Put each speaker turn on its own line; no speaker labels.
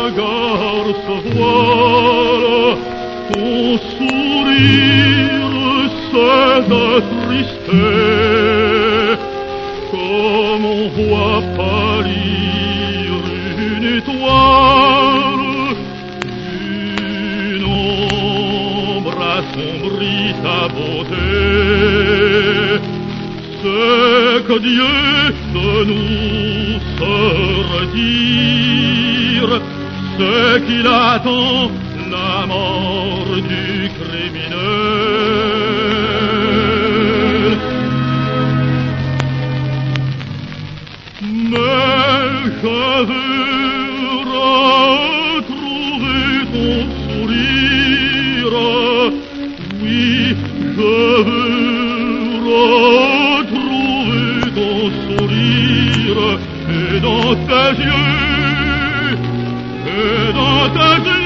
regard se voile, ton sourire s'est attristé, comme on voit pâlir une étoile, une ombre assombrit ta beauté. C'est que Dieu de nous se retire, c'est qu'il attend la mort du criminel. Mais je veux retrouver ton sourire, oui, je veux retrouver ton sourire, et dans tes yeux,